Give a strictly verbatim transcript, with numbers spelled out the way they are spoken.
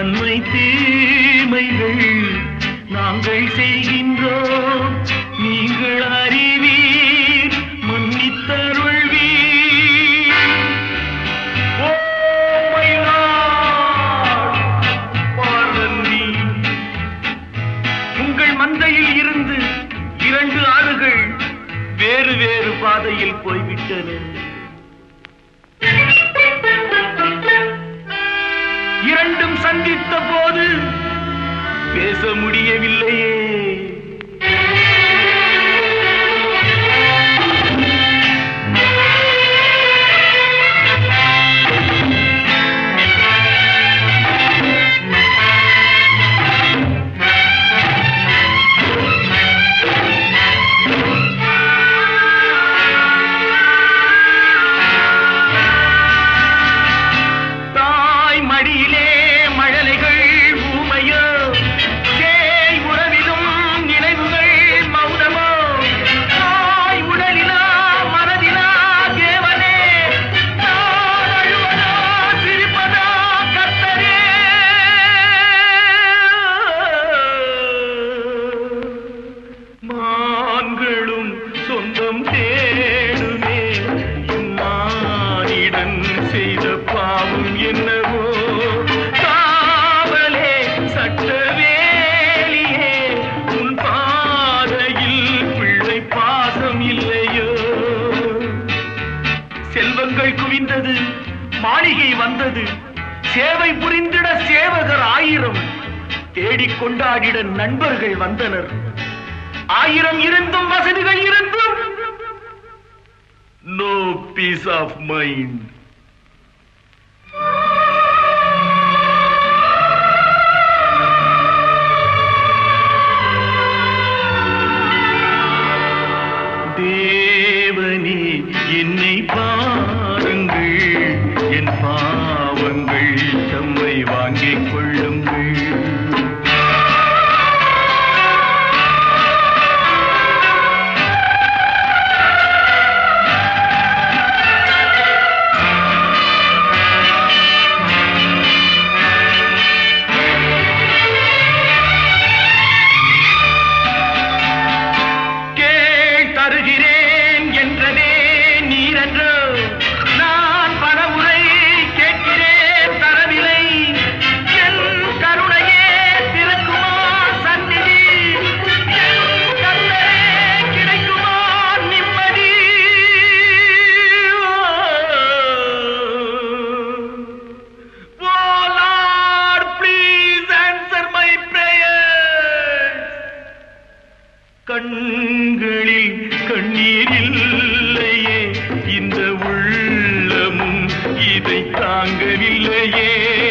நன்மை தீமைகள் நாங்கள் செய்கின்றோம், நீங்கள் அறிவீர், மன்னித்தருள்வீர். ஓ மை லார்ட், பார்வதி, உங்கள் மந்தையில் இருந்து இரண்டு ஆடுகள் வேறு வேறு பாதையில் போய்விட்டன. இரண்டும் சந்தித்த போது பேச முடியவில்லையே. சொந்தம் தேடுமே, மானிடன் செய்த பாவம் என்னவோ. காவலே சட்டவேலியே, உன் பாதையில் பிள்ளை பாசம் இல்லையோ. செல்வங்கள் குவிந்தது, மாளிகை வந்தது, சேவை புரிந்திட சேவகர் ஆயிரம், தேடிக் கொண்டாடிட நண்பர்கள் வந்தனர். ஆயிரம் இருந்தும் வசதிகள் இருந்தும் நோ பீஸ் ஆஃப் மைண்ட். தேவனே என்னை பாருங்கள், என் பாவங்கள் தம்மை வாங்கிக் கொள்ளுங்கள். தருகிறேன் என்றதே நீரென்று நான் பலமுறை கேட்கிறேன், தரவில்லை. என் கருணையே திறக்குமா சந்நிதி, என் கருணையே கிடைக்குமா நிம்மதி. Oh Lord, please answer my prayers. கண்களில் கண்ணீர் இல்லையே, இந்த உள்ளமும் இதை தாங்கவில்லையே.